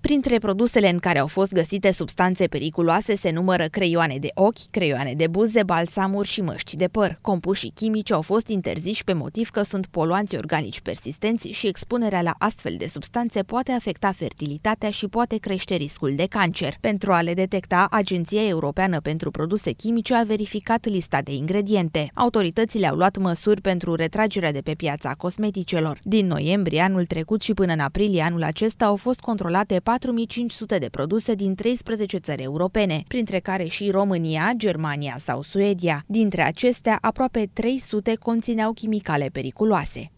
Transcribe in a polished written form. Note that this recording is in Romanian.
Printre produsele în care au fost găsite substanțe periculoase se numără creioane de ochi, creioane de buze, balsamuri și măști de păr. Compușii chimici au fost interziși pe motiv că sunt poluanți organici persistenți și expunerea la astfel de substanțe poate afecta fertilitatea și poate crește riscul de cancer. Pentru a le detecta, Agenția Europeană pentru Produse Chimice a verificat lista de ingrediente. Autoritățile au luat măsuri pentru retragerea de pe piața cosmeticelor. Din noiembrie anul trecut și până în aprilie anul acesta au fost controlate 4500 de produse din 13 țări europene, printre care și România, Germania sau Suedia. Dintre acestea, aproape 300 conțineau chimicale periculoase.